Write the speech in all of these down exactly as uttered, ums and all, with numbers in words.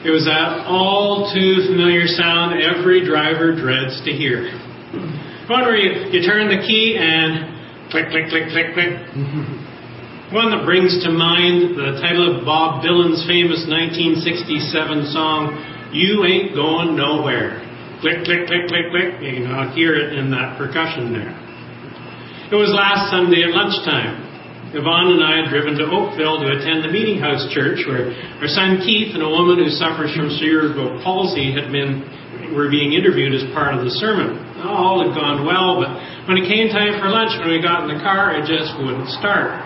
It was that all too familiar sound every driver dreads to hear. One where you, you turn the key and click, click, click, click, click. One that brings to mind the title of Bob Dylan's famous nineteen sixty-seven song, You Ain't Going Nowhere. Click, click, click, click, click. You can hear it in that percussion there. It was last Sunday at lunchtime. Yvonne and I had driven to Oakville to attend the Meeting House Church, where our son Keith and a woman who suffers from cerebral palsy had been were being interviewed as part of the sermon. All had gone well, but when it came time for lunch, when we got in the car, it just wouldn't start.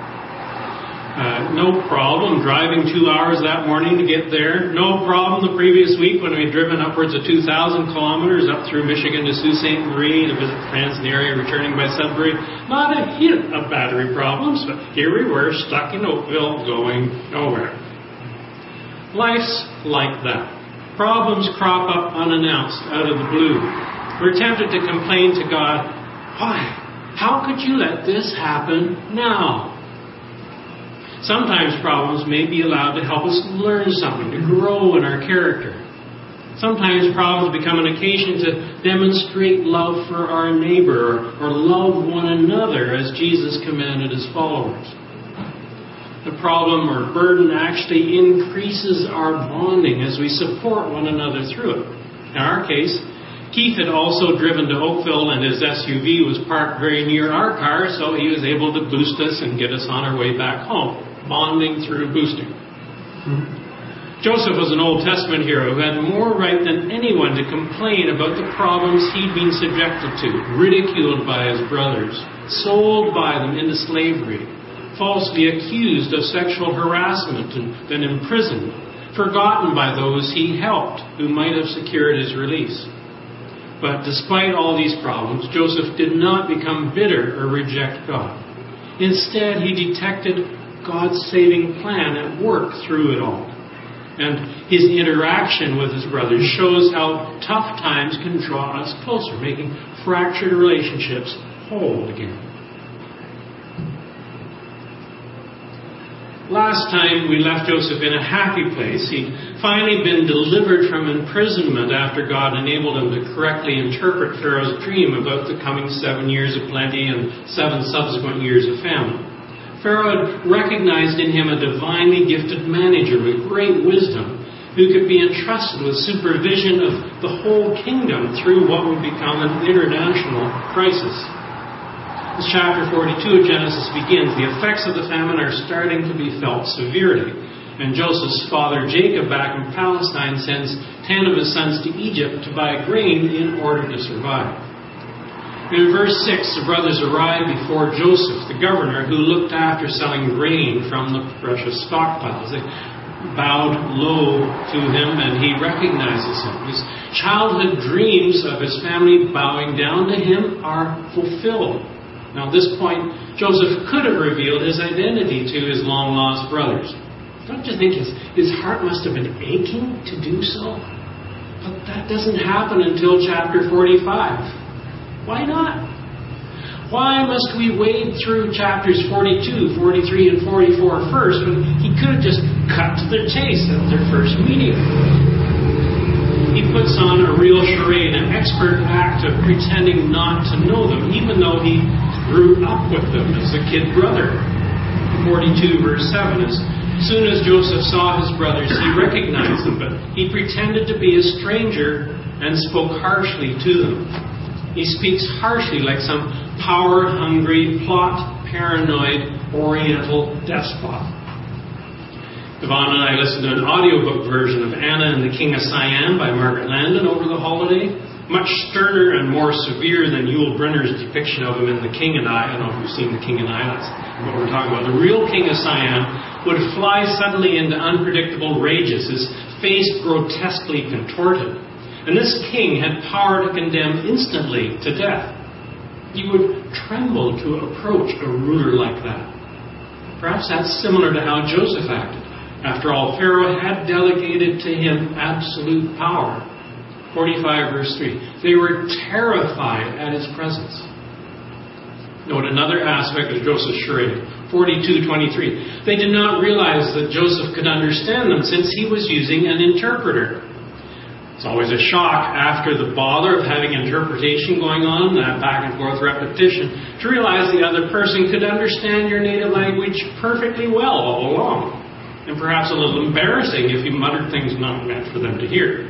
Uh, no problem driving two hours that morning to get there. No problem the previous week when we'd driven upwards of two thousand kilometers up through Michigan to Sault Ste. Marie to visit friends in the area, returning by Sudbury. Not a hint of battery problems, but here we were stuck in Oakville going nowhere. Life's like that. Problems crop up unannounced out of the blue. We're tempted to complain to God, why? How could you let this happen now? Sometimes problems may be allowed to help us learn something, to grow in our character. Sometimes problems become an occasion to demonstrate love for our neighbor or, or love one another as Jesus commanded his followers. The problem or burden actually increases our bonding as we support one another through it. In our case, Keith had also driven to Oakville and his S U V was parked very near our car, so he was able to boost us and get us on our way back home. Bonding through boosting. Mm-hmm. Joseph was an Old Testament hero who had more right than anyone to complain about the problems he'd been subjected to, ridiculed by his brothers, sold by them into slavery, falsely accused of sexual harassment and then imprisoned, forgotten by those he helped who might have secured his release. But despite all these problems, Joseph did not become bitter or reject God. Instead, he detected God's saving plan at work through it all. And his interaction with his brothers shows how tough times can draw us closer, making fractured relationships whole again. Last time we left Joseph in a happy place. He'd finally been delivered from imprisonment after God enabled him to correctly interpret Pharaoh's dream about the coming seven years of plenty and seven subsequent years of famine. Pharaoh had recognized in him a divinely gifted manager with great wisdom who could be entrusted with supervision of the whole kingdom through what would become an international crisis. As chapter forty-two of Genesis begins, the effects of the famine are starting to be felt severely. And Joseph's father, Jacob, back in Palestine, sends ten of his sons to Egypt to buy grain in order to survive. In verse six, the brothers arrive before Joseph, the governor, who looked after selling grain from the precious stockpiles. They bowed low to him, and he recognizes him. His childhood dreams of his family bowing down to him are fulfilled. Now, at this point, Joseph could have revealed his identity to his long-lost brothers. Don't you think his, his heart must have been aching to do so? But that doesn't happen until chapter forty-five. Why not? Why must we wade through chapters forty-two, forty-three, and forty-four first when he could have just cut to the chase at their first meeting? He puts on a real charade, an expert act of pretending not to know them, even though he grew up with them as a kid brother. forty-two, verse seven, as soon as Joseph saw his brothers, he recognized them, but he pretended to be a stranger and spoke harshly to them. He speaks harshly like some power-hungry, plot-paranoid, oriental despot. Yvonne and I listened to an audiobook version of Anna and the King of Siam by Margaret Landon over the holiday. Much sterner and more severe than Yul Brynner's depiction of him in The King and I. I don't know if you've seen The King and I. That's what we're talking about. The real King of Siam would fly suddenly into unpredictable rages, his face grotesquely contorted. And this king had power to condemn instantly to death. You would tremble to approach a ruler like that. Perhaps that's similar to how Joseph acted. After all, Pharaoh had delegated to him absolute power. forty-five verse three. They were terrified at his presence. Note another aspect of Joseph's charade, forty-two twenty-three. They did not realize that Joseph could understand them since he was using an interpreter. It's always a shock after the bother of having interpretation going on, that back and forth repetition, to realize the other person could understand your native language perfectly well all along. And perhaps a little embarrassing if you muttered things not meant for them to hear.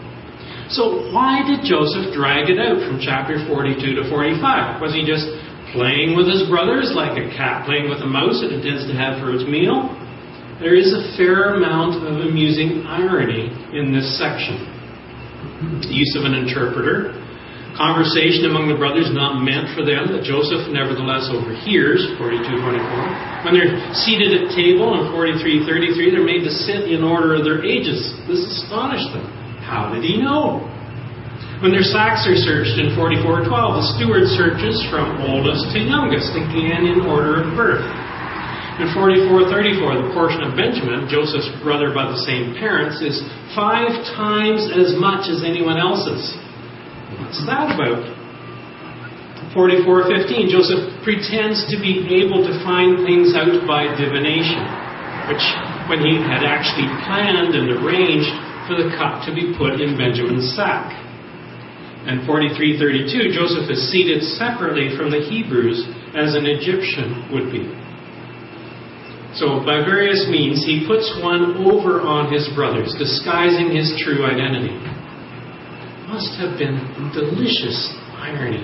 So why did Joseph drag it out from chapter forty-two to forty-five? Was he just playing with his brothers like a cat playing with a mouse it intends to have for its meal? There is a fair amount of amusing irony in this section. The use of an interpreter, conversation among the brothers not meant for them that Joseph nevertheless overhears, forty-two twenty-four. When they're seated at table in forty-three thirty-three, they're made to sit in order of their ages. This astonished them. How did he know? When their sacks are searched in forty-four twelve, the steward searches from oldest to youngest, again in order of birth. In forty-four thirty-four, the portion of Benjamin, Joseph's brother by the same parents, is five times as much as anyone else's. What's that about? forty-four fifteen, Joseph pretends to be able to find things out by divination, which when he had actually planned and arranged for the cup to be put in Benjamin's sack. And forty-three thirty-two, Joseph is seated separately from the Hebrews as an Egyptian would be. So by various means, he puts one over on his brothers, disguising his true identity. Must have been delicious irony.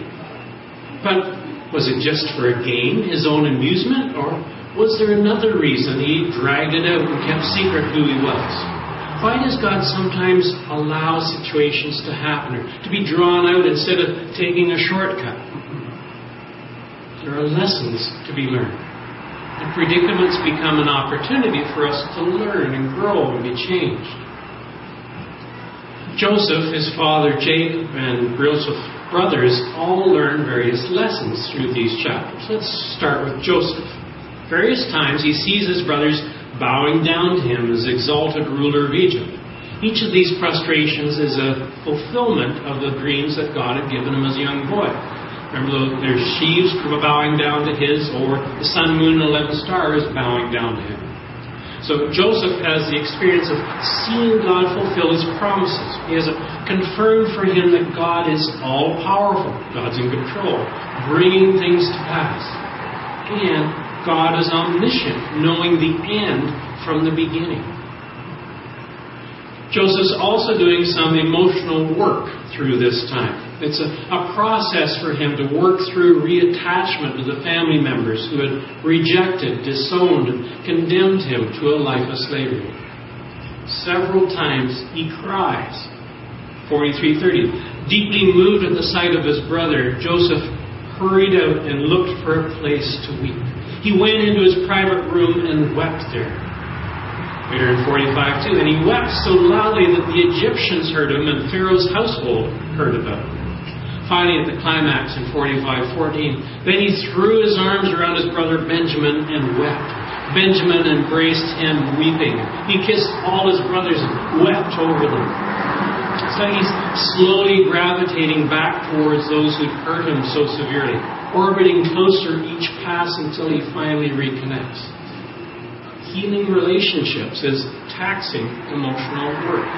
But was it just for a game, his own amusement, or was there another reason he dragged it out and kept secret who he was? Why does God sometimes allow situations to happen or to be drawn out instead of taking a shortcut? There are lessons to be learned. And predicaments become an opportunity for us to learn and grow and be changed. Joseph, his father Jacob, and Joseph's brothers all learn various lessons through these chapters. Let's start with Joseph. Various times he sees his brothers bowing down to him as exalted ruler of Egypt. Each of these prostrations is a fulfillment of the dreams that God had given him as a young boy. Remember, there's sheaves bowing down to his, or the sun, moon, and eleven stars bowing down to him. So Joseph has the experience of seeing God fulfill his promises. He has it confirmed for him that God is all-powerful. God's in control, bringing things to pass. And God is omniscient, knowing the end from the beginning. Joseph's also doing some emotional work through this time. It's a, a process for him to work through reattachment to the family members who had rejected, disowned, and condemned him to a life of slavery. Several times he cries. forty-three thirty. Deeply moved at the sight of his brother, Joseph hurried out and looked for a place to weep. He went into his private room and wept there. Later in forty-five two, and he wept so loudly that the Egyptians heard him and Pharaoh's household heard about it. Finally, at the climax in forty-five fourteen, then he threw his arms around his brother Benjamin and wept. Benjamin embraced him weeping. He kissed all his brothers and wept over them. So he's slowly gravitating back towards those who'd hurt him so severely, orbiting closer each pass until he finally reconnects. Healing relationships is taxing emotional work.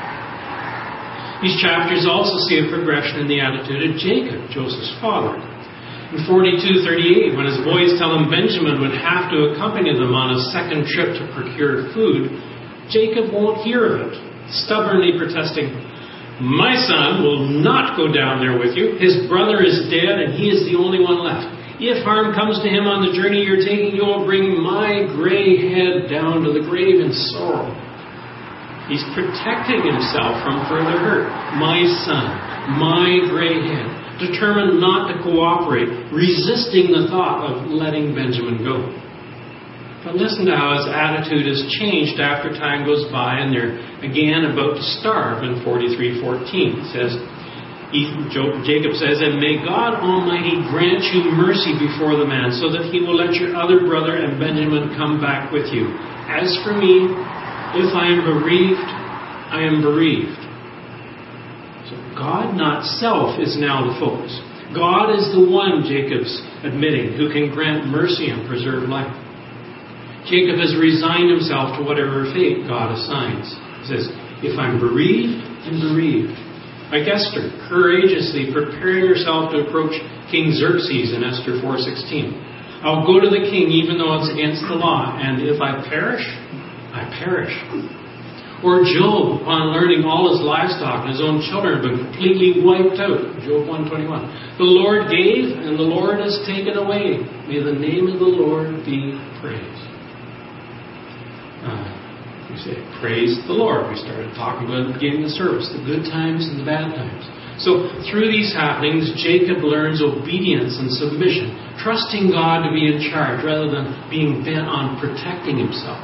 These chapters also see a progression in the attitude of Jacob, Joseph's father. In forty-two thirty-eight, when his boys tell him Benjamin would have to accompany them on a second trip to procure food, Jacob won't hear of it, stubbornly protesting, "My son will not go down there with you. His brother is dead and he is the only one left. If harm comes to him on the journey you're taking, you will bring my gray head down to the grave in sorrow." He's protecting himself from further hurt. My son, my gray head, determined not to cooperate, resisting the thought of letting Benjamin go. But listen to how his attitude has changed after time goes by and they're again about to starve in forty-three fourteen. It says, he, Jacob says, "And may God Almighty grant you mercy before the man, so that he will let your other brother and Benjamin come back with you. As for me, if I am bereaved, I am bereaved." So God, not self, is now the focus. God is the one, Jacob's admitting, who can grant mercy and preserve life. Jacob has resigned himself to whatever fate God assigns. He says, if I'm bereaved, I'm bereaved. Like Esther, courageously preparing herself to approach King Xerxes in Esther four sixteen. I'll go to the king even though it's against the law, and if I perish, I perish. Or Job, upon learning all his livestock and his own children have been completely wiped out. Job one twenty-one. The Lord gave, and the Lord has taken away. May the name of the Lord be praised. Uh, we say, praise the Lord. We started talking about at the beginning of the service, the good times and the bad times. So through these happenings, Jacob learns obedience and submission, trusting God to be in charge rather than being bent on protecting himself.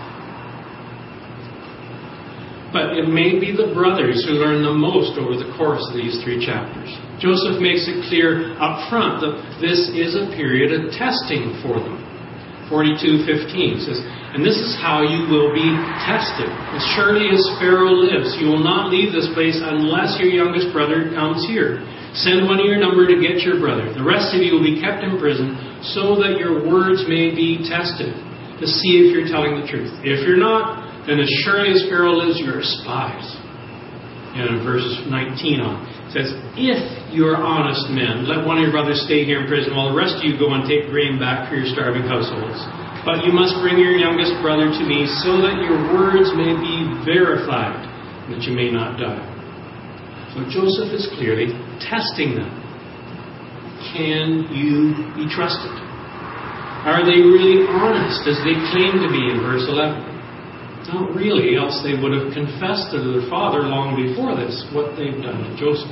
But it may be the brothers who learn the most over the course of these three chapters. Joseph makes it clear up front that this is a period of testing for them. forty-two fifteen says, and this is how you will be tested. As surely as Pharaoh lives, you will not leave this place unless your youngest brother comes here. Send one of your number to get your brother. The rest of you will be kept in prison so that your words may be tested to see if you're telling the truth. If you're not, then as surely as Pharaoh lives, you're spies. And in verses nineteen on, it says, if you are honest men, let one of your brothers stay here in prison while the rest of you go and take grain back for your starving households. But you must bring your youngest brother to me so that your words may be verified, that you may not die. So Joseph is clearly testing them. Can you be trusted? Are they really honest as they claim to be in verse eleven? Not really, else they would have confessed to their father long before this what they've done to Joseph.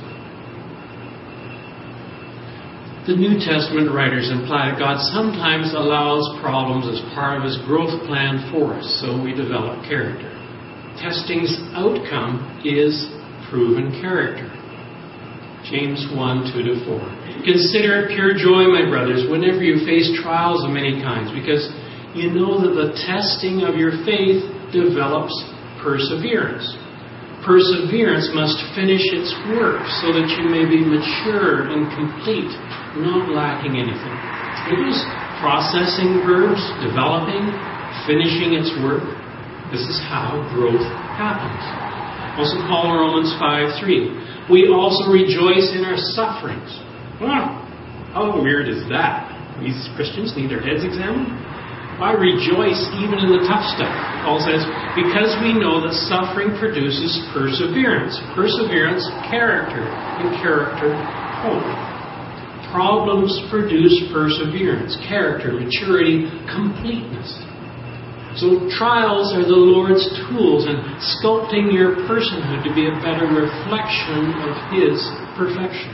The New Testament writers imply that God sometimes allows problems as part of His growth plan for us, so we develop character. Testing's outcome is proven character. James one, two to four. Consider it pure joy, my brothers, whenever you face trials of many kinds, because you know that the testing of your faith develops perseverance. Perseverance must finish its work so that you may be mature and complete, not lacking anything. It is processing verbs, developing, finishing its work. This is how growth happens. Also Paul in Romans five three. We also rejoice in our sufferings. Wow, how weird is that? These Christians need their heads examined? I rejoice even in the tough stuff. Paul says, because we know that suffering produces perseverance. Perseverance, character. And character, hope. Problems produce perseverance, character, maturity, completeness. So trials are the Lord's tools in sculpting your personhood to be a better reflection of His perfection.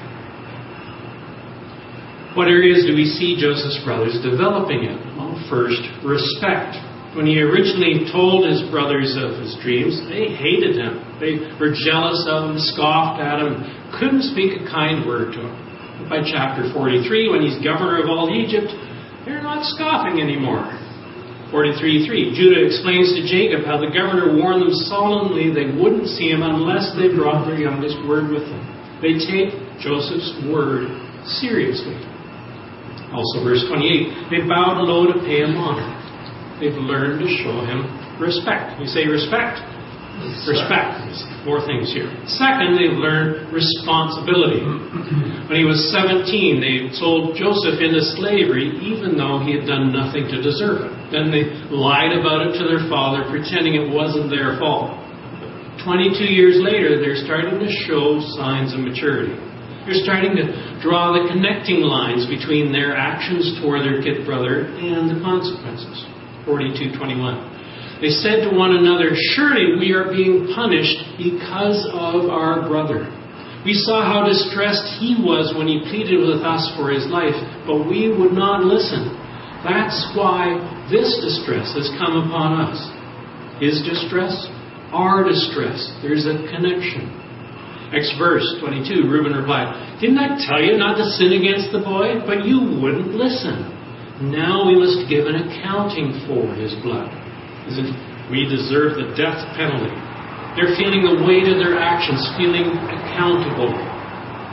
What areas do we see Joseph's brothers developing in? Well, first, respect. When he originally told his brothers of his dreams, they hated him. They were jealous of him, scoffed at him, couldn't speak a kind word to him. By chapter forty-three, when he's governor of all Egypt, they're not scoffing anymore. forty-three three, Judah explains to Jacob how the governor warned them solemnly they wouldn't see him unless they brought their youngest word with them. They take Joseph's word seriously. Also, verse twenty-eight, they bowed low to pay him honor. They've learned to show him respect. You say respect? Respect. Respect. More things here. Second, they've learned responsibility. When he was seventeen, they sold Joseph into slavery even though he had done nothing to deserve it. Then they lied about it to their father, pretending it wasn't their fault. twenty-two years later, they're starting to show signs of maturity. They're starting to draw the connecting lines between their actions toward their kid brother and the consequences. forty-two twenty-one. They said to one another, surely we are being punished because of our brother. We saw how distressed he was when he pleaded with us for his life, but we would not listen. That's why this distress has come upon us. His distress, our distress. There's a connection. Next verse, twenty-two, Reuben replied, didn't I tell you not to sin against the boy? But you wouldn't listen. Now we must give an accounting for his blood. As if we deserve the death penalty. They're feeling the weight of their actions, feeling accountable.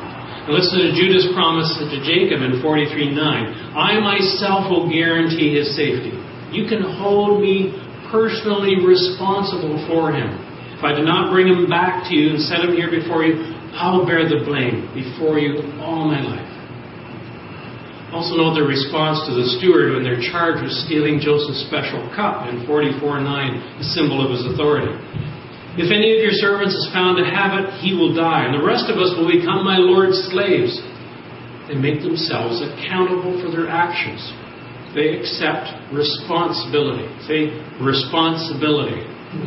Now listen to Judah's promise to Jacob in forty-three nine. I myself will guarantee his safety. You can hold me personally responsible for him. If I do not bring him back to you and set him here before you, I'll bear the blame before you all my life. Also note their response to the steward when they're charged with stealing Joseph's special cup in forty-four nine, the symbol of his authority. If any of your servants is found to have it, he will die, and the rest of us will become my Lord's slaves. They make themselves accountable for their actions. They accept responsibility. Say, responsibility.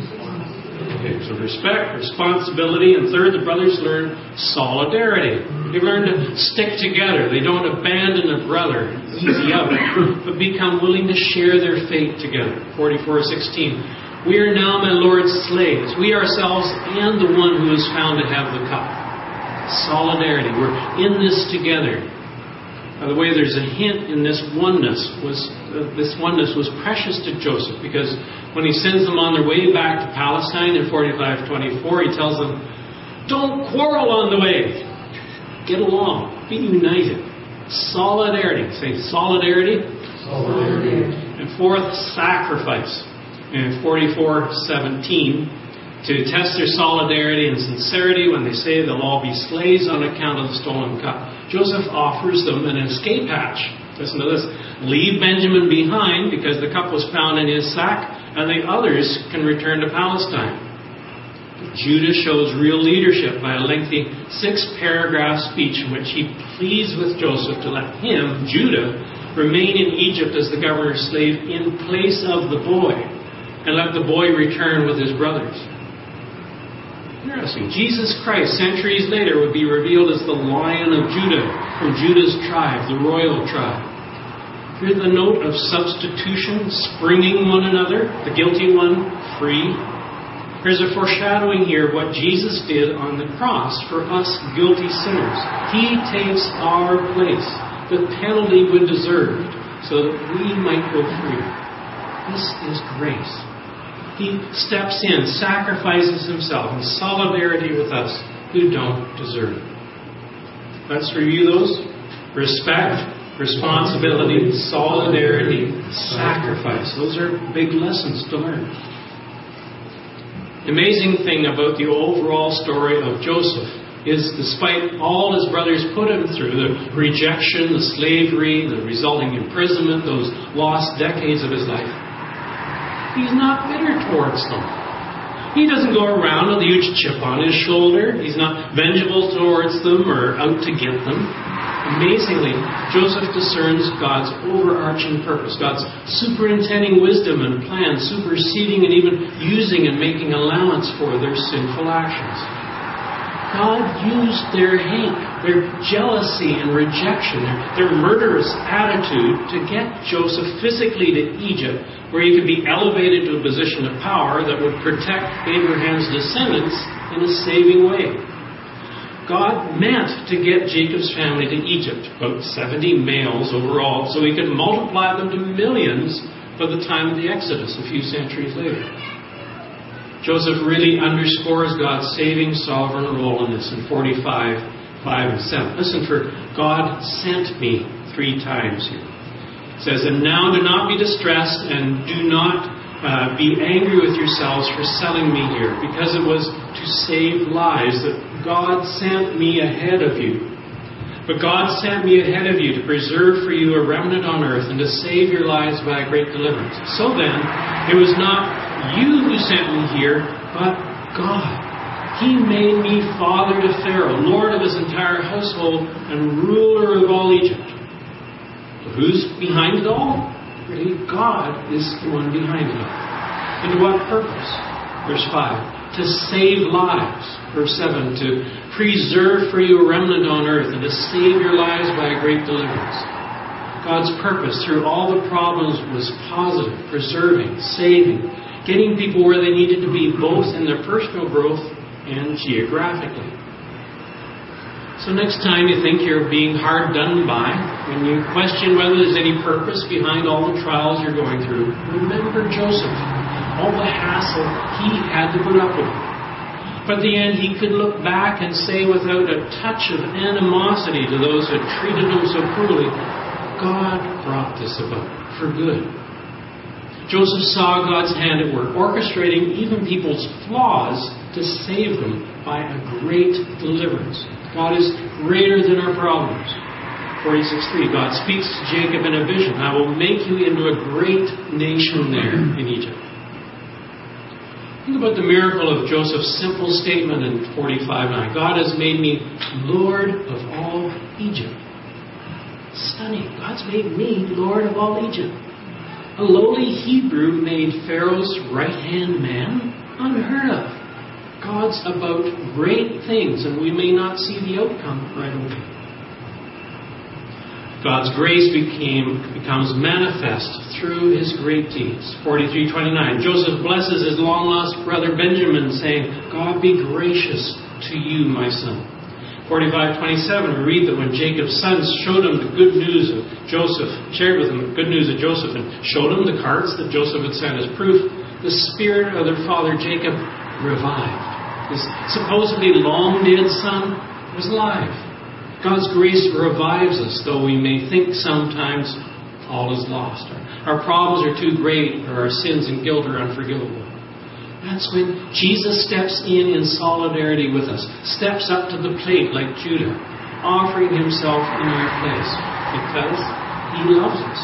Okay, so respect, responsibility, and third, the brothers learn solidarity. They learn to stick together. They don't abandon a brother, easy out, but become willing to share their fate together. forty-four sixteen. We are now my Lord's slaves, we ourselves and the one who is found to have the cup. Solidarity. We're in this together. By the way, there's a hint in this oneness. Was uh, this oneness was precious to Joseph, because when he sends them on their way back to Palestine in forty-five twenty-four, he tells them, don't quarrel on the way. Get along. Be united. Solidarity. Say solidarity. Solidarity. And fourth, sacrifice. In forty-four seventeen, to test their solidarity and sincerity when they say they'll all be slaves on account of the stolen cup, Joseph offers them an escape hatch. Listen to this. Leave Benjamin behind because the cup was found in his sack, and the others can return to Palestine. Judah shows real leadership by a lengthy six-paragraph speech in which he pleads with Joseph to let him, Judah, remain in Egypt as the governor's slave in place of the boy, and let the boy return with his brothers. Interesting. Jesus Christ, centuries later, would be revealed as the Lion of Judah, from Judah's tribe, the royal tribe. Here's the note of substitution, springing one another, the guilty one free. There's a foreshadowing here of what Jesus did on the cross for us guilty sinners. He takes our place, the penalty we deserved, so that we might go free. This is grace. He steps in, sacrifices himself in solidarity with us who don't deserve it. Let's review those. Respect, responsibility, solidarity, sacrifice. Those are big lessons to learn. The amazing thing about the overall story of Joseph is, despite all his brothers put him through, the rejection, the slavery, the resulting imprisonment, those lost decades of his life, he's not bitter towards them. He doesn't go around with a huge chip on his shoulder. He's not vengeful towards them or out to get them. Amazingly, Joseph discerns God's overarching purpose, God's superintending wisdom and plan, superseding and even using and making allowance for their sinful actions. God used their hate, their jealousy and rejection, their, their murderous attitude to get Joseph physically to Egypt, where he could be elevated to a position of power that would protect Abraham's descendants in a saving way. God meant to get Jacob's family to Egypt, about seventy males overall, so he could multiply them to millions by the time of the Exodus a few centuries later. Joseph really underscores God's saving sovereign role in this in forty-five, five, and seven. Listen for God sent me three times here. It says, and now do not be distressed and do not uh, be angry with yourselves for selling me here, because it was to save lives that God sent me ahead of you. But God sent me ahead of you to preserve for you a remnant on earth and to save your lives by a great deliverance. So then, it was not you who sent me here, but God. He made me father to Pharaoh, lord of his entire household, and ruler of all Egypt. So who's behind it all? Really, God is the one behind it all. And to what purpose? Verse five. To save lives. Verse seven. To preserve for you a remnant on earth and to save your lives by a great deliverance. God's purpose through all the problems was positive, preserving, saving, getting people where they needed to be, both in their personal growth and geographically. So next time you think you're being hard done by, when you question whether there's any purpose behind all the trials you're going through, remember Joseph. All the hassle he had to put up with. But at the end, he could look back and say without a touch of animosity to those who had treated him so cruelly, God brought this about for good. Joseph saw God's hand at work, orchestrating even people's flaws to save them by a great deliverance. God is greater than our problems. forty-six three, God speaks to Jacob in a vision. I will make you into a great nation there in Egypt. Think about the miracle of Joseph's simple statement in forty-five nine. God has made me Lord of all Egypt. Stunning. God's made me Lord of all Egypt. A lowly Hebrew made Pharaoh's right-hand man? Unheard of. God's about great things, and we may not see the outcome right away. God's grace became becomes manifest through his great deeds. forty-three twenty-nine. Joseph blesses his long-lost brother Benjamin, saying, God be gracious to you, my son. forty-five twenty-seven, we read that when Jacob's sons showed him the good news of Joseph, shared with him the good news of Joseph, and showed him the carts that Joseph had sent as proof, the spirit of their father Jacob revived. His supposedly long-dead son was alive. God's grace revives us, though we may think sometimes all is lost. Our problems are too great, or our sins and guilt are unforgivable. That's when Jesus steps in in solidarity with us, steps up to the plate like Judah, offering himself in our place, because he loves us.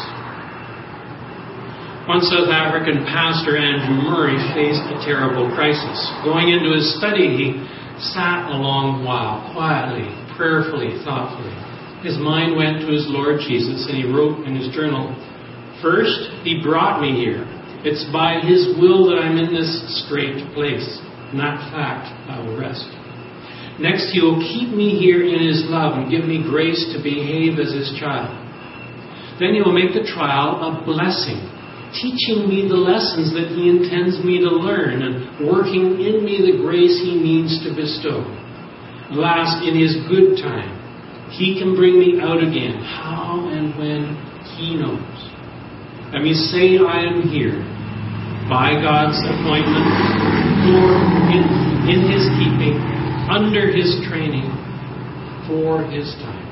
One South African pastor, Andrew Murray, faced a terrible crisis. Going into his study, he sat a long while, quietly, prayerfully, thoughtfully. His mind went to his Lord Jesus, and he wrote in his journal, First, he brought me here. It's by his will that I'm in this strait place. In that fact, I will rest. Next, he will keep me here in his love and give me grace to behave as his child. Then he will make the trial a blessing, teaching me the lessons that he intends me to learn and working in me the grace he means to bestow. Last, in his good time, he can bring me out again. How and when, he knows. Let me say I am here by God's appointment, or in, in his keeping, under his training, for his time.